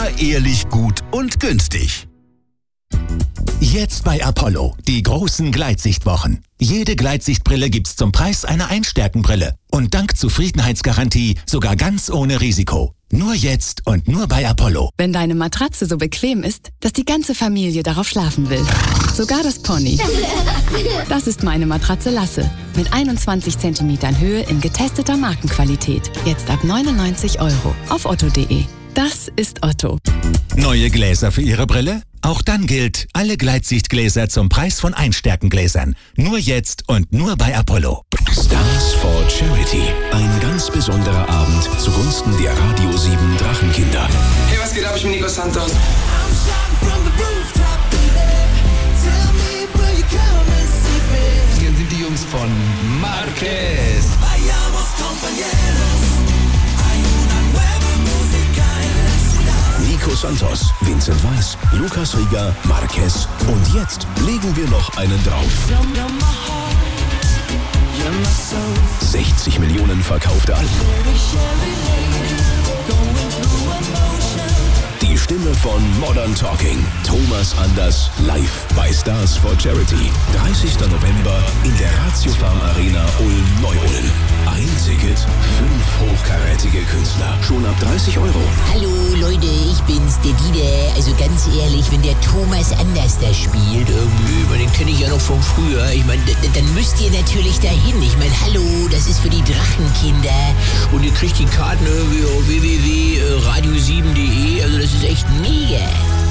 Immer ehrlich gut und günstig. Jetzt bei Apollo, die großen Gleitsichtwochen. Jede Gleitsichtbrille gibt's zum Preis einer Einstärkenbrille. Und dank Zufriedenheitsgarantie sogar ganz ohne Risiko. Nur jetzt und nur bei Apollo. Wenn deine Matratze so bequem ist, dass die ganze Familie darauf schlafen will. Sogar das Pony. Das ist meine Matratze Lasse. Mit 21 cm Höhe in getesteter Markenqualität. Jetzt ab 99 € auf otto.de. Das ist Otto. Neue Gläser für Ihre Brille? Auch dann gilt, alle Gleitsichtgläser zum Preis von Einstärkengläsern. Nur jetzt und nur bei Apollo. Stars for Charity. Ein ganz besonderer Abend zugunsten der Radio 7 Drachenkinder. Hey, was geht ab? Ich bin Nico Santos. Hier sind die Jungs von Marquez. Nico Santos, Vincent Weiss, Lukas Rieger, Marquez und jetzt legen wir noch einen drauf. 60 Millionen verkaufte Alben. Die Stimme von Modern Talking. Thomas Anders live bei Stars for Charity. 30. November in der Ratiofarm Arena Ulm-Neu-Ulm. Ein Ticket, 5 hochkarätige Künstler. Schon ab 30 €. Hallo Leute, ich bin's, der Dieter. Also ganz ehrlich, wenn der Thomas Anders da spielt, irgendwie, den kenne ich ja noch von früher. Ich meine, dann müsst ihr natürlich dahin. Ich meine, hallo, das ist für die Drachenkinder. Und ihr kriegt die Karten irgendwie auf www.radio7.de. Also das ist echt mega.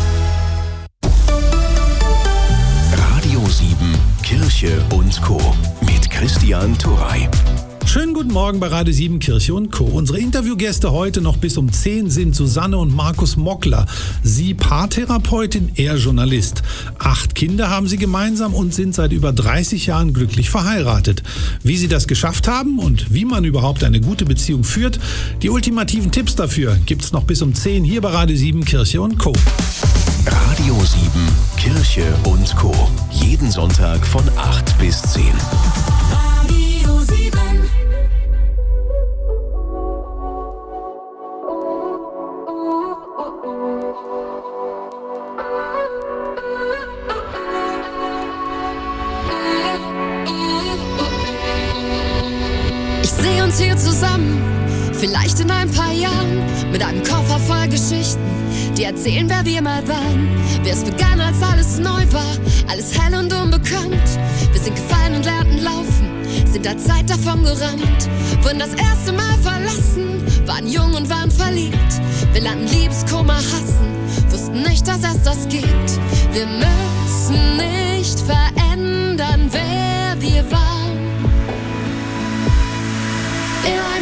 Radio 7, Kirche und Co. mit Christian Turey. Schönen guten Morgen bei Radio 7 Kirche und Co. Unsere Interviewgäste heute noch bis um 10 sind Susanne und Markus Mockler. Sie Paartherapeutin, er Journalist. 8 Kinder haben sie gemeinsam und sind seit über 30 Jahren glücklich verheiratet. Wie sie das geschafft haben und wie man überhaupt eine gute Beziehung führt, die ultimativen Tipps dafür gibt's noch bis um 10 hier bei Radio 7 Kirche und Co. Radio 7, Kirche und Co. Jeden Sonntag von 8 bis 10. Radio 7. Ich sehe uns hier zusammen, vielleicht in ein paar Jahren, mit einem Koffer voll Geschichten, die erzählen, wer wir mal waren. Wie es begann, als alles neu war, alles hell und unbekannt. Wir sind gefallen und lernten laufen, sind der Zeit davon gerannt. Wurden das erste Mal verlassen, waren jung und waren verliebt. Wir lernten Liebeskummer hassen, wussten nicht, dass es das gibt. Wir müssen nicht verändern, wer wir waren. In ein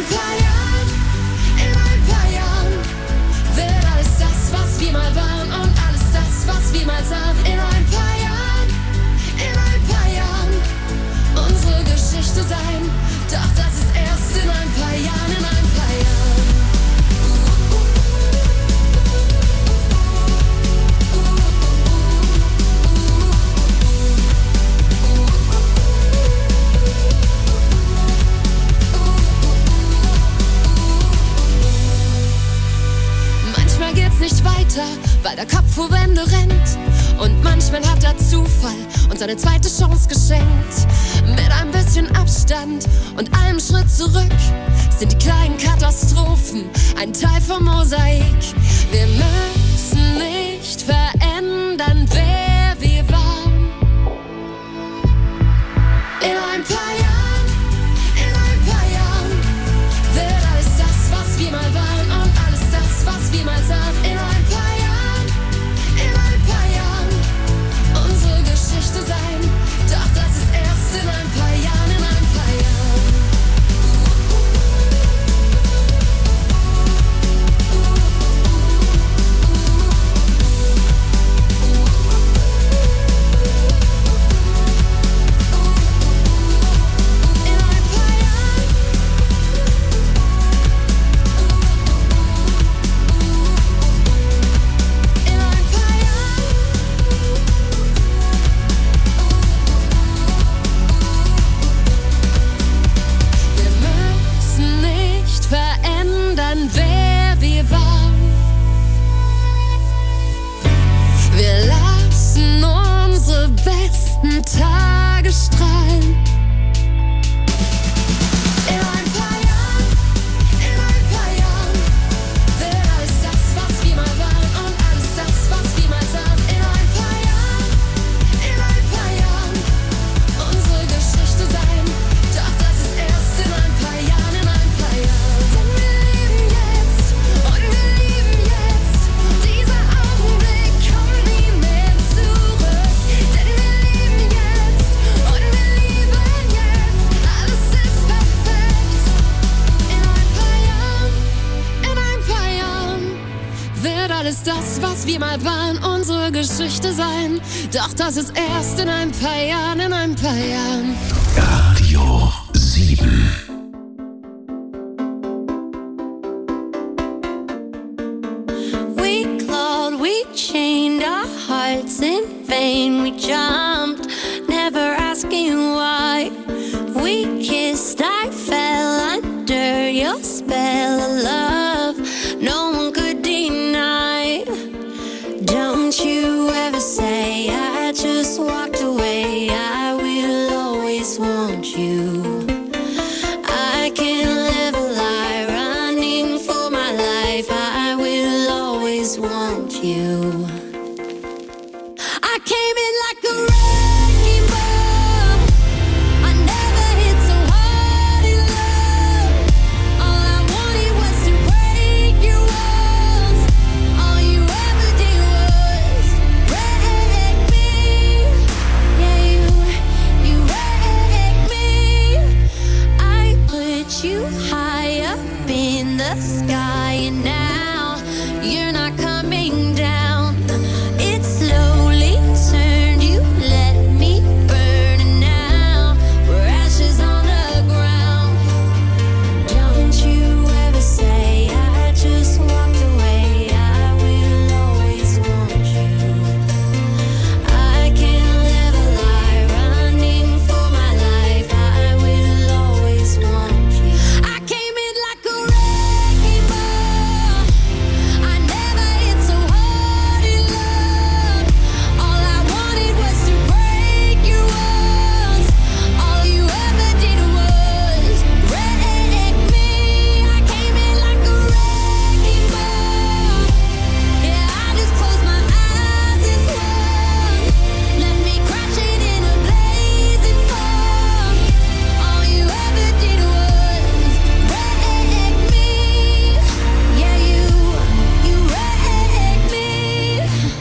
paar Jahren wird alles das, was wir mal waren und alles das, was wir mal sahen. In ein paar Jahren unsere Geschichte sein. Doch das ist erst in ein paar Jahren, in ein paar Jahren. Nicht weiter, weil der Kopf vor Wände rennt. Und manchmal hat der Zufall uns eine zweite Chance geschenkt. Mit ein bisschen Abstand und einem Schritt zurück sind die kleinen Katastrophen ein Teil vom Mosaik. Wir müssen nicht verändern, wer wir waren. In ein paar Jahren wird alles das, was wir mal waren und alles das, was wir mal sahen. In ein paar Jahren unsere Geschichte sein. Doch das ist erst in ein paar Jahren, in ein paar Jahren. wird alles das, was wir mal waren, unsere Geschichte sein. Doch das ist erst in ein paar Jahren, in ein paar Jahren. Radio 7. We clawed, we chained our hearts in vain. We jumped, never asking why. We kissed, I fell under your spell of love. No one could deny. Don't you ever say I just walked away. I will always want you. I can't live a lie running for my life. I will always want you. I came in like a wrecking ball. I never hit so hard in love. All I wanted was to break your walls. All you ever did was wreck me. Yeah, you wrecked me. I put you high up in the sky, and now you're not coming down. It slowly turned, you let me burn, and now we're ashes on the ground. Don't you ever say I just walked away. I will always want you. I can't live a lie running for my life. I will always want you. I came in like a wrecking ball. I never hit so hard in love. All I wanted was to break your walls. All you ever did was wreck me. I came in like a wrecking ball. Yeah, I just closed my eyes and swung. Left me crashing in a blazing fall. All you ever did was wreck me. Yeah, you wrecked me.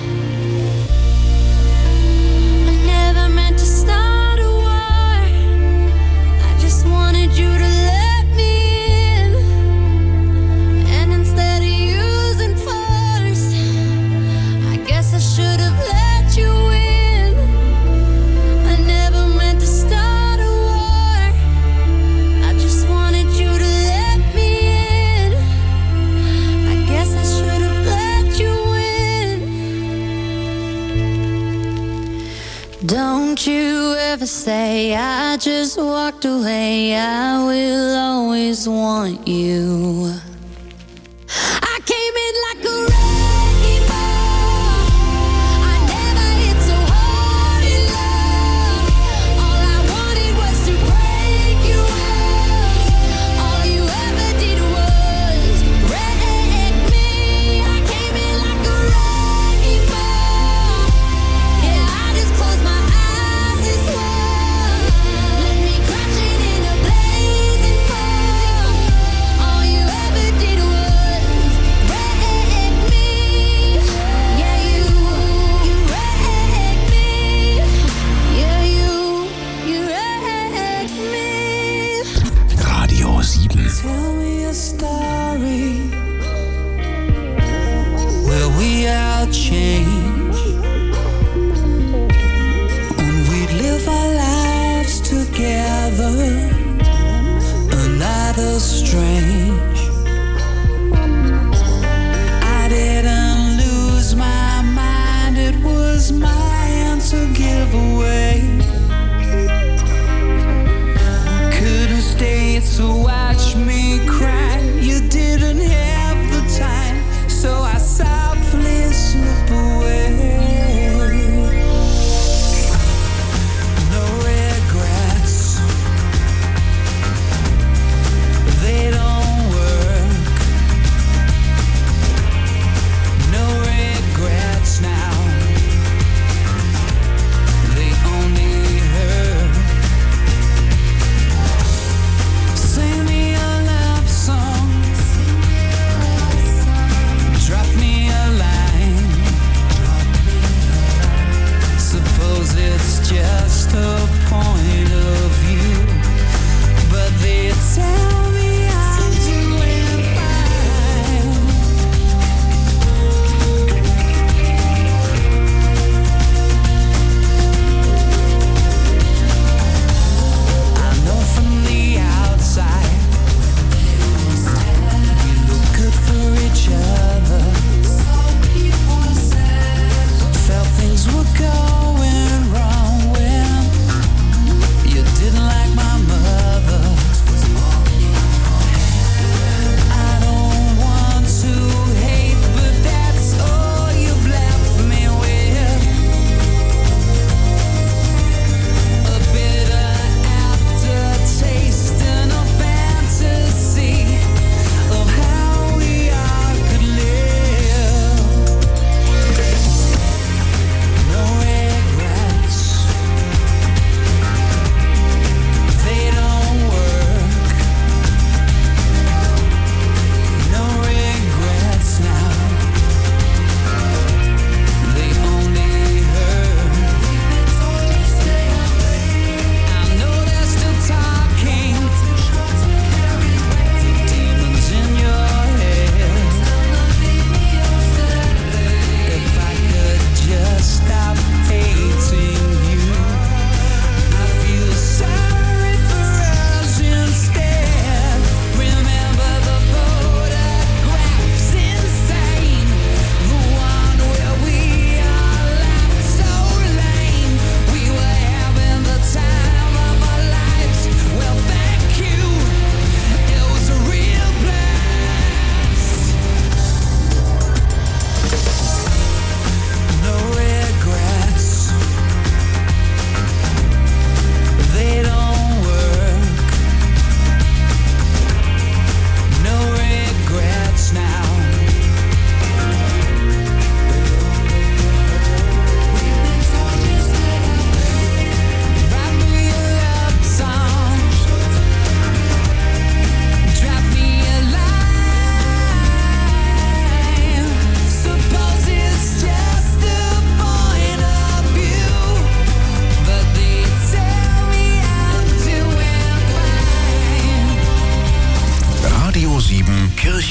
I never meant to start a war. I just wanted you to let me in. And instead of using force, I guess I should have let you in. I never meant to start a war. I just wanted you to let me in. I guess I should have let you in. Don't you ever say I just walked away. I will always want you. I came in like a wrecking ball. I never hit so hard in love. All I wanted was to break your walls. All you ever did was wreck me. I came in like a wrecking ball. Yeah, I just closed my eyes and swung. Left me crashing in a blazing fall. All you ever did was wreck me. Yeah, you wrecked me. Yeah, you wrecked me. Radio 7. Tell me a story where we all change, when we'd live our lives together, another strange. I didn't lose my mind, it was mine to give away. Couldn't stay to watch me cry. You didn't have the time, so I softly slip away. No regrets, they don't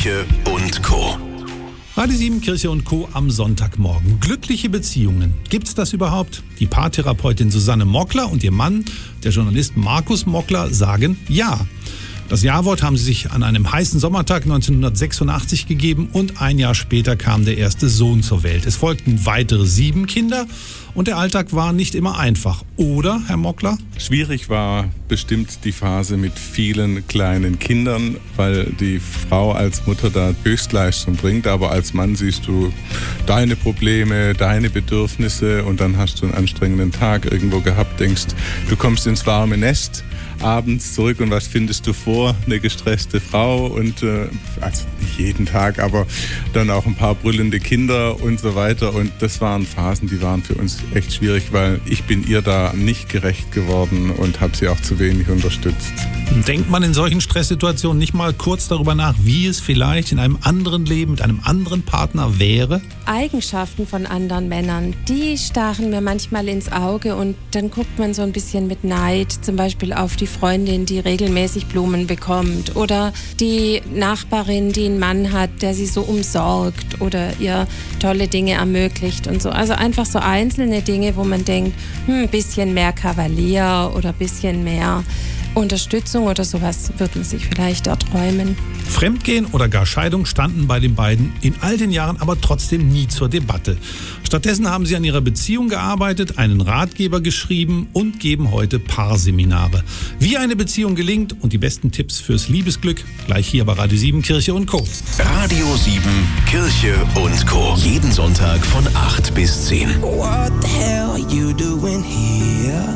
Kirche und Co. Radio 7 Kirche und Co. am Sonntagmorgen. Glückliche Beziehungen. Gibt's das überhaupt? Die Paartherapeutin Susanne Mockler und ihr Mann, der Journalist Markus Mockler, sagen ja. Das Ja-Wort haben sie sich an einem heißen Sommertag 1986 gegeben und ein Jahr später kam der erste Sohn zur Welt. Es folgten weitere 7 Kinder und der Alltag war nicht immer einfach. Oder, Herr Mockler? Schwierig war bestimmt die Phase mit vielen kleinen Kindern, weil die Frau als Mutter da Höchstleistung bringt, aber als Mann siehst du deine Probleme, deine Bedürfnisse und dann hast du einen anstrengenden Tag irgendwo gehabt, denkst, du kommst ins warme Nest, abends zurück und was findest du vor? Eine gestresste Frau und also nicht jeden Tag, aber dann auch ein paar brüllende Kinder und so weiter und das waren Phasen, die waren für uns echt schwierig, weil ich bin ihr da nicht gerecht geworden und habe sie auch zu wenig unterstützt. Denkt man in solchen Stresssituationen nicht mal kurz darüber nach, wie es vielleicht in einem anderen Leben mit einem anderen Partner wäre? Eigenschaften von anderen Männern, die stachen mir manchmal ins Auge und dann guckt man so ein bisschen mit Neid, zum Beispiel auf die Freundin, die regelmäßig Blumen bekommt oder die Nachbarin, die einen Mann hat, der sie so umsorgt oder ihr tolle Dinge ermöglicht und so. Also einfach so einzelne Dinge, wo man denkt, ein bisschen mehr Kavalier oder ein bisschen mehr Unterstützung oder sowas wird man sich vielleicht erträumen. Fremdgehen oder gar Scheidung standen bei den beiden in all den Jahren aber trotzdem nie zur Debatte. Stattdessen haben sie an ihrer Beziehung gearbeitet, einen Ratgeber geschrieben und geben heute Paarseminare. Wie eine Beziehung gelingt und die besten Tipps fürs Liebesglück gleich hier bei Radio 7 Kirche und Co. Radio 7 Kirche und Co. Jeden Sonntag von 8 bis 10. What the hell are you doing here?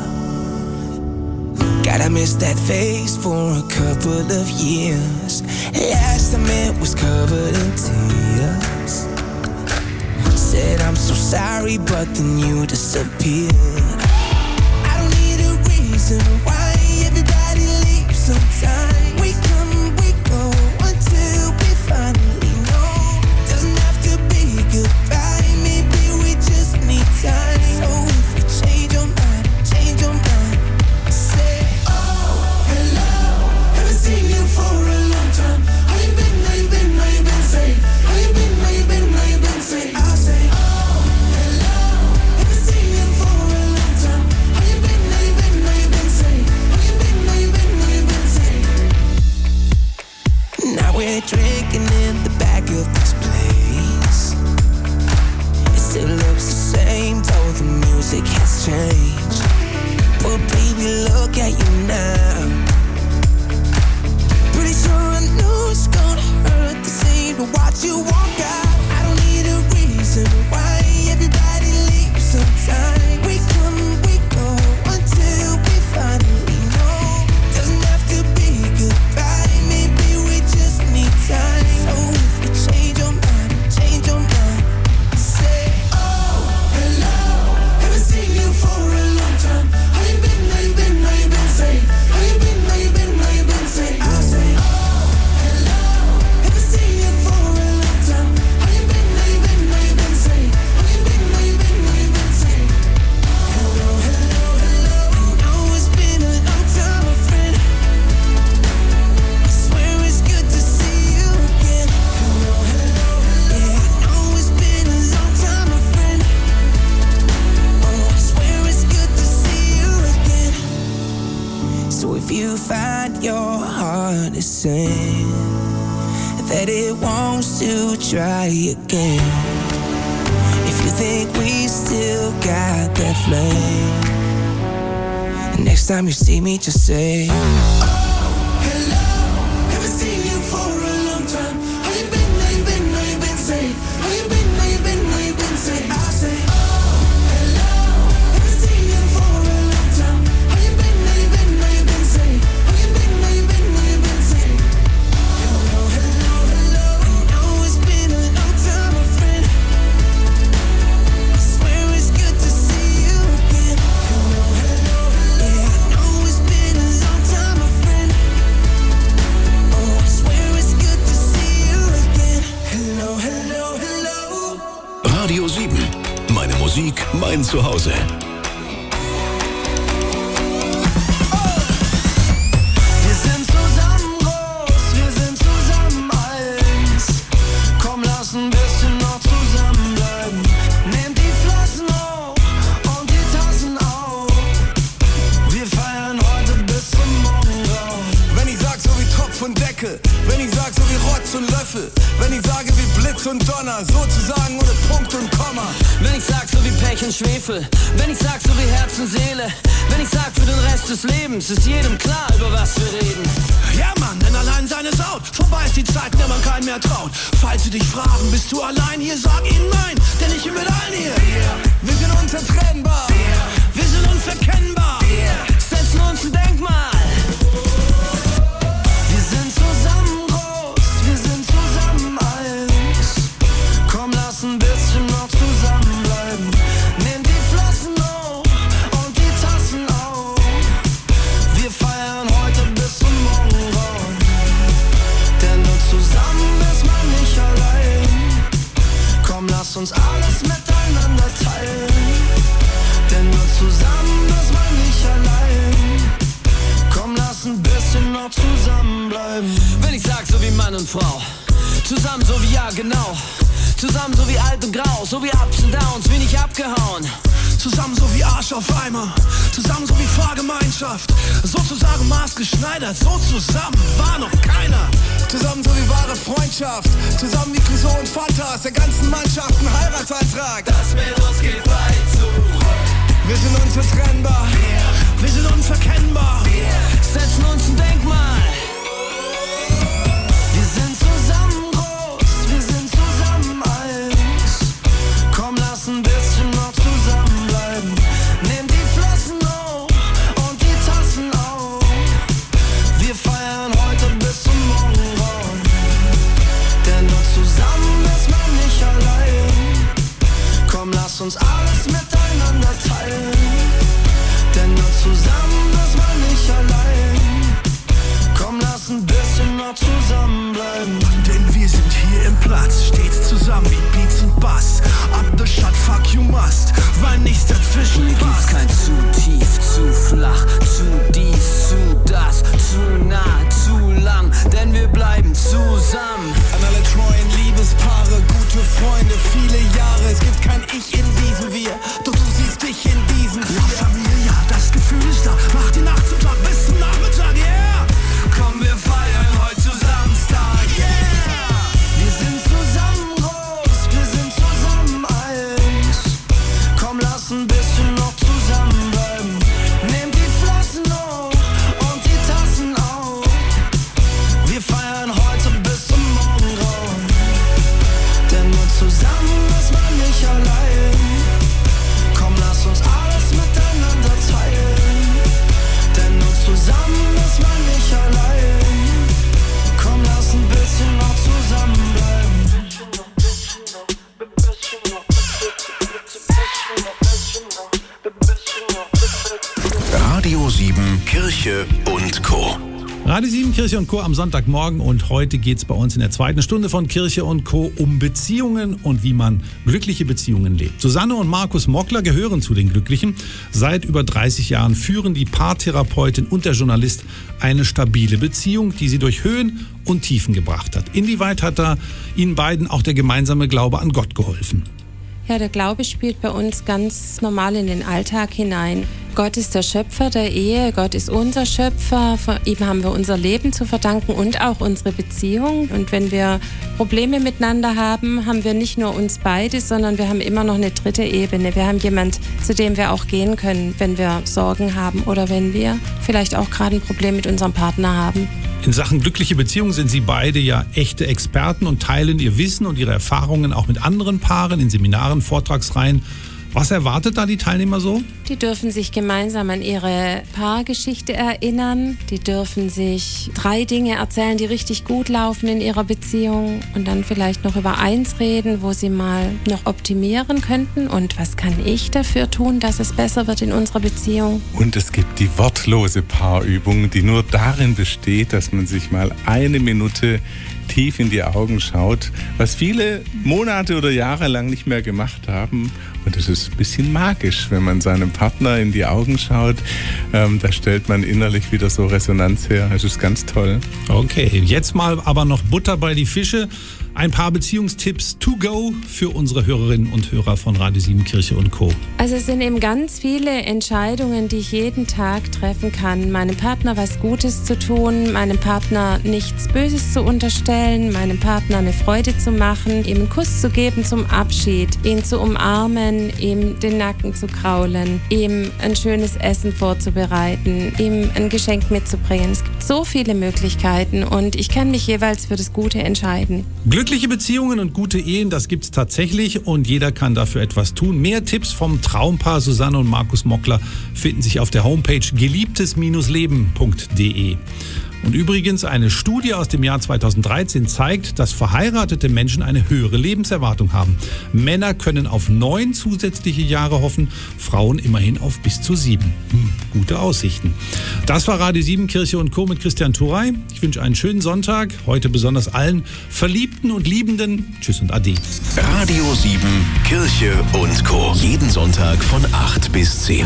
Gotta miss that face for a couple of years. Last time it was covered in tears. Said I'm so sorry, but then you disappeared. I don't need a reason why everybody leaves sometime. We come, we go until we finally know. Doesn't have to be goodbye, maybe we just need time. So if you change your mind, change your mind. Say, oh, hello, haven't seen you for a long time. How you been, how you been, how you been, say? How you been, how you been, how you been, say? I say, oh, hello, haven't seen you for a long time. How you been, how you been, how you been, say? How you been, how you been, how you been, say? Now we're drinking in the back of this place. It still looks the same, though the music has changed. But baby, look at you now. Pretty sure I knew it's gonna hurt the same to watch you walk out. I don't need a reason why everybody leaves sometime. We come, we go until we finally know. Doesn't have to be goodbye, maybe we just need time. So if you change your mind, change your mind. Say, oh, hello, haven't seen you for a long time. How you been, how you been, how you been, say? How you been, how you been, how you been, say? I say, oh, hello, haven't seen you for a long time. How you been, how you been, how you been, say? How you been, how you been, how you been, say? Hello, hello, hello. I know it's been a long time, my friend. I swear it's good to see you again. Hello, hello, hello. Yeah, I know it's been a long time, my friend. Oh, I swear it's good to see you again. So if you find your heart is saying that it wants to try again, if you think we still got that flame, next time you see me just say, oh, hello, haven't seen you for a long time. How you been, how you been, how you been, say? How you been, how you been, how you been, say? I say, oh, hello, haven't seen you for a long time. How you been, how you been, how you been, say? How you been, how you been, how you been, say? Hello, hello, hello. I know it's been a long time, my friend. I swear it's good to see you again. Hello, hello, hello. Yeah, I know it's been a long time, my friend. Oh, I swear it's good to see you again. Hello, hello, hello. Radio 7. Meine Musik, mein Zuhause. Wir sind zusammen groß, wir sind zusammen alt. noch zusammenbleiben. Nehmt die Flaschen hoch und die Tassen auf. Wir feiern heute bis zum Morgengrauen. Wenn ich sag so wie Topf und Deckel, wenn ich sag so wie Rotz und Löffel, wenn ich sage wie Blitz und Donner, sozusagen ohne Punkt und Komma. Wenn ich sag so wie Pech und Schwefel, wenn ich sag so wie Herz und Seele, wenn ich sag für den Rest des Lebens, ist jedem klar, über was wir reden. Ja Mann, denn allein sein ist out. Vorbei ist die Zeit, in der man keinen mehr traut. Falls sie dich fragen, bist du allein hier, sag ihnen nein, denn ich bin mit allen hier. Wir sind unzertrennbar, wir sind unverkennbar, setzen uns ein Denkmal. Wir sind zusammen groß, wir sind zusammen eins. Komm, lass ein bisschen noch zusammenbleiben. Nimm die Flaschen hoch und die Tassen auf. Wir feiern heute bis zum Morgengrauen. Denn nur zusammen ist man nicht allein. Komm, lass uns alles miteinander teilen. Denn nur zusammen ist man nicht allein. Komm, lass ein bisschen noch zusammenbleiben. Wenn ich sag so wie Mann und Frau, zusammen so wie ja genau, zusammen so wie alt und grau, so wie Ups und Downs, wie nicht abgehauen. Zusammen so wie Arsch auf Eimer, zusammen so wie Fahrgemeinschaft, sozusagen maßgeschneidert, so zusammen war noch keiner. Zusammen so wie wahre Freundschaft, zusammen wie Clouseau und Fantas, der ganzen Mannschaft ein Heiratsantrag. Das mit uns geht weit zu. Wir sind unzertrennbar, wir sind unverkennbar, Setzen uns ein Denkmal. Wir sind zusammen groß, wir sind zusammen eins. Komm, lass ein bisschen noch zusammenbleiben. Nimm die Flaschen hoch und die Tassen auf. Wir feiern heute bis zum Morgengrauen. Denn nur zusammen ist man nicht allein. Komm, lass uns alles miteinander teilen. Denn nur zusammen ist man nicht allein. Komm, lass ein bisschen noch zusammenbleiben. denn wir sind hier im Platz, stets zusammen wie Beats und Bass. Up the shot, fuck you must, weil nichts dazwischen Hier gibt's passt. kein zu tief, zu flach, zu dies, zu das, zu nah, zu lang, denn wir bleiben zusammen. An alle treuen Liebespaare, gute Freunde, viele Jahre. Es gibt kein Ich in diesem Wir, doch du siehst dich in diesem Wir. La Familia, das Gefühl ist da, mach die Nacht zum Tag bis zum Nachmittag, yeah. Komm, wir feiern heute zusammen Star, yeah. Wir sind zusammen groß, wir sind zusammen eins. Komm, lass ein bisschen noch zusammenbleiben. Nehmt die Flaschen hoch und die Tassen auf. Wir feiern heute bis zum Morgengrauen. Denn nur zusammen ist man nicht allein. Komm, lass uns alles miteinander teilen. Denn nur zusammen ist man nicht allein. Komm, lass ein bisschen noch zusammenbleiben. Radio 7 Kirche und Co. Radio 7 Kirche und Co. am Sonntagmorgen und heute geht's bei uns in der zweiten Stunde von Kirche und Co. um Beziehungen und wie man glückliche Beziehungen lebt. Susanne und Markus Mockler gehören zu den Glücklichen. Seit über 30 Jahren führen die Paartherapeutin und der Journalist eine stabile Beziehung, die sie durch Höhen und Tiefen gebracht hat. Inwieweit hat da Ihnen beiden auch der gemeinsame Glaube an Gott geholfen? Ja, der Glaube spielt bei uns ganz normal in den Alltag hinein. Gott ist der Schöpfer der Ehe, Gott ist unser Schöpfer, von ihm haben wir unser Leben zu verdanken und auch unsere Beziehung. Und wenn wir Probleme miteinander haben, haben wir nicht nur uns beide, sondern wir haben immer noch eine dritte Ebene. Wir haben jemand, zu dem wir auch gehen können, wenn wir Sorgen haben oder wenn wir vielleicht auch gerade ein Problem mit unserem Partner haben. In Sachen glückliche Beziehung sind Sie beide ja echte Experten und teilen Ihr Wissen und Ihre Erfahrungen auch mit anderen Paaren in Seminaren, Vortragsreihen. Was erwartet da die Teilnehmer so? Die dürfen sich gemeinsam an ihre Paargeschichte erinnern. Die dürfen sich 3 Dinge erzählen, die richtig gut laufen in ihrer Beziehung und dann vielleicht noch über eins reden, wo sie mal noch optimieren könnten. Und was kann ich dafür tun, dass es besser wird in unserer Beziehung? Und es gibt die wortlose Paarübung, die nur darin besteht, dass man sich mal 1 Minute tief in die Augen schaut, was viele Monate oder Jahre lang nicht mehr gemacht haben. Und es ist ein bisschen magisch, wenn man seinem Partner in die Augen schaut. Da stellt man innerlich wieder so Resonanz her. Es ist ganz toll. Okay, jetzt mal aber noch Butter bei die Fische. Ein paar Beziehungstipps to go für unsere Hörerinnen und Hörer von Radio 7 Kirche und Co. Also es sind eben ganz viele Entscheidungen, die ich jeden Tag treffen kann. Meinem Partner was Gutes zu tun, meinem Partner nichts Böses zu unterstellen, meinem Partner eine Freude zu machen, ihm einen Kuss zu geben zum Abschied, ihn zu umarmen, ihm den Nacken zu kraulen, ihm ein schönes Essen vorzubereiten, ihm ein Geschenk mitzubringen. Es gibt so viele Möglichkeiten und ich kann mich jeweils für das Gute entscheiden. Glückliche Beziehungen und gute Ehen, das gibt's tatsächlich und jeder kann dafür etwas tun. Mehr Tipps vom Traumpaar Susanne und Markus Mockler finden sich auf der Homepage geliebtes-leben.de. Und übrigens, eine Studie aus dem Jahr 2013 zeigt, dass verheiratete Menschen eine höhere Lebenserwartung haben. Männer können auf 9 zusätzliche Jahre hoffen, Frauen immerhin auf bis zu 7. Gute Aussichten. Das war Radio 7 Kirche und Co. mit Christian Thuray. Ich wünsche einen schönen Sonntag, heute besonders allen Verliebten und Liebenden. Tschüss und Ade. Radio 7 Kirche und Co. Jeden Sonntag von 8 bis 10.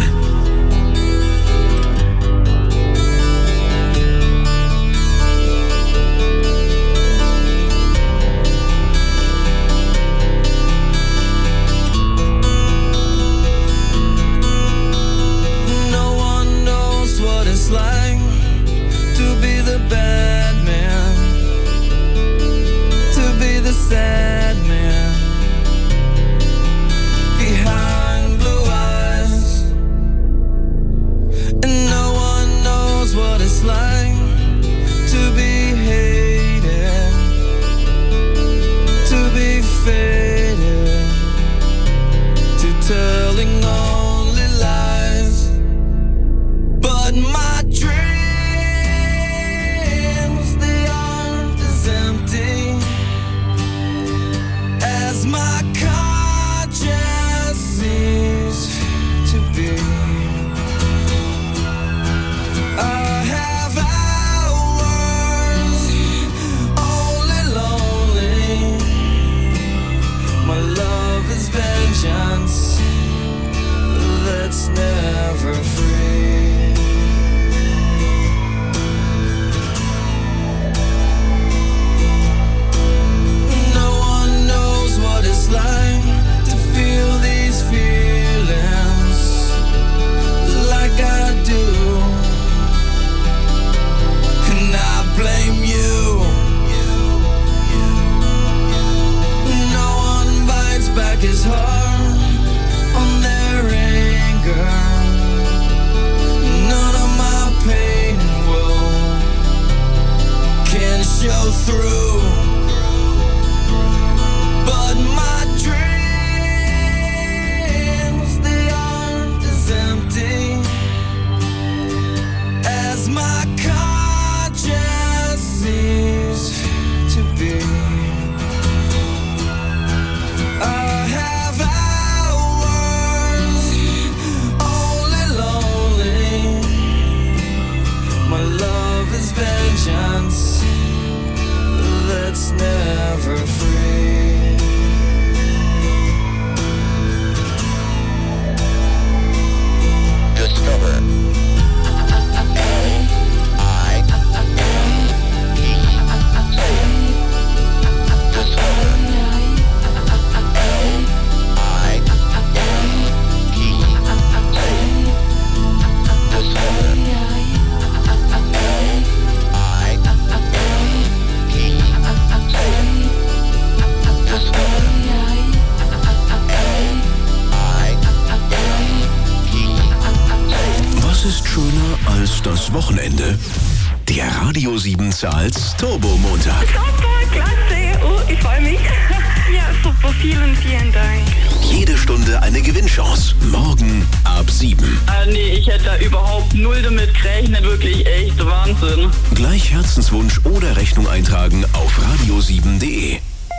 Wochenende. Der Radio 7 Zahls Turbo-Montag. Super, klasse. Oh, ich freue mich. Ja, super. Vielen, vielen Dank. Jede Stunde eine Gewinnchance. Morgen ab 7. Nee, ich hätte da überhaupt null damit gerechnet. Wirklich echt Wahnsinn. Gleich Herzenswunsch oder Rechnung eintragen auf radio7.de.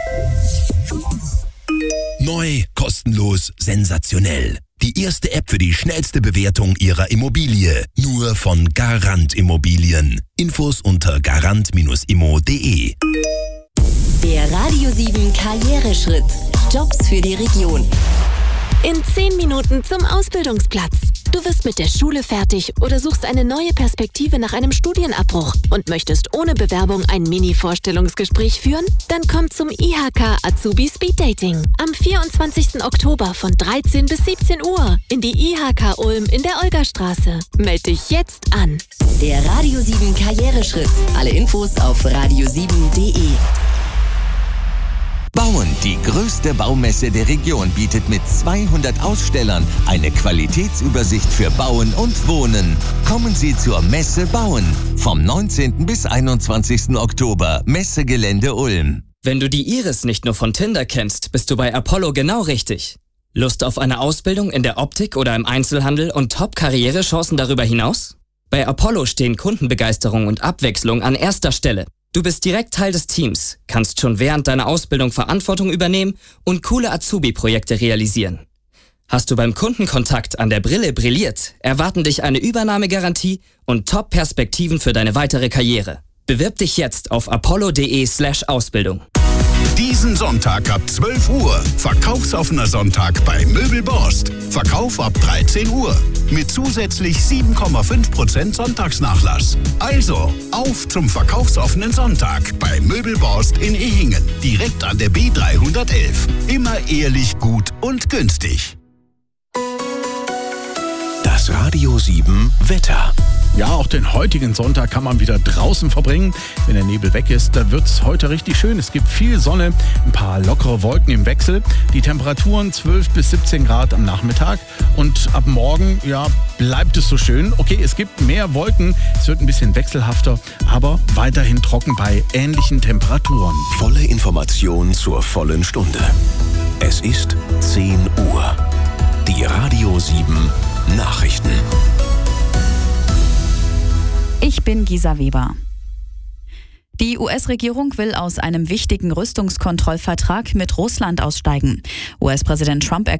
Neu, kostenlos, sensationell. Die erste App für die schnellste Bewertung Ihrer Immobilie. Nur von Garant Immobilien. Infos unter garant-immo.de. Der Radio 7 Karriereschritt. Jobs für die Region. In 10 Minuten zum Ausbildungsplatz. Du wirst mit der Schule fertig oder suchst eine neue Perspektive nach einem Studienabbruch und möchtest ohne Bewerbung ein Mini-Vorstellungsgespräch führen? Dann komm zum IHK Azubi Speed Dating am 24. Oktober von 13 bis 17 Uhr in die IHK Ulm in der Olgastraße. Meld dich jetzt an. Der Radio 7 Karriereschritt. Alle Infos auf radio7.de. Bauen, die größte Baumesse der Region, bietet mit 200 Ausstellern eine Qualitätsübersicht für Bauen und Wohnen. Kommen Sie zur Messe Bauen vom 19. bis 21. Oktober, Messegelände Ulm. Wenn du die Iris nicht nur von Tinder kennst, bist du bei Apollo genau richtig. Lust auf eine Ausbildung in der Optik oder im Einzelhandel und Top-Karrierechancen darüber hinaus? Bei Apollo stehen Kundenbegeisterung und Abwechslung an erster Stelle. Du bist direkt Teil des Teams, kannst schon während deiner Ausbildung Verantwortung übernehmen und coole Azubi-Projekte realisieren. Hast du beim Kundenkontakt an der Brille brilliert, erwarten dich eine Übernahmegarantie und Top-Perspektiven für deine weitere Karriere. Bewirb dich jetzt auf apollo.de/Ausbildung. Diesen Sonntag ab 12 Uhr. Verkaufsoffener Sonntag bei Möbelborst. Verkauf ab 13 Uhr. Mit zusätzlich 7,5% Sonntagsnachlass. Also, auf zum verkaufsoffenen Sonntag bei Möbelborst in Ehingen. Direkt an der B311. Immer ehrlich, gut und günstig. Das Radio 7 Wetter. Ja, auch den heutigen Sonntag kann man wieder draußen verbringen. Wenn der Nebel weg ist, da wird es heute richtig schön. Es gibt viel Sonne, ein paar lockere Wolken im Wechsel. Die Temperaturen 12 bis 17 Grad am Nachmittag. Und ab morgen, ja, bleibt es so schön. Okay, es gibt mehr Wolken, es wird ein bisschen wechselhafter, aber weiterhin trocken bei ähnlichen Temperaturen. Volle Information zur vollen Stunde. Es ist 10 Uhr. Die Radio 7 Nachrichten. Ich bin Gisa Weber. Die US-Regierung will aus einem wichtigen Rüstungskontrollvertrag mit Russland aussteigen. US-Präsident Trump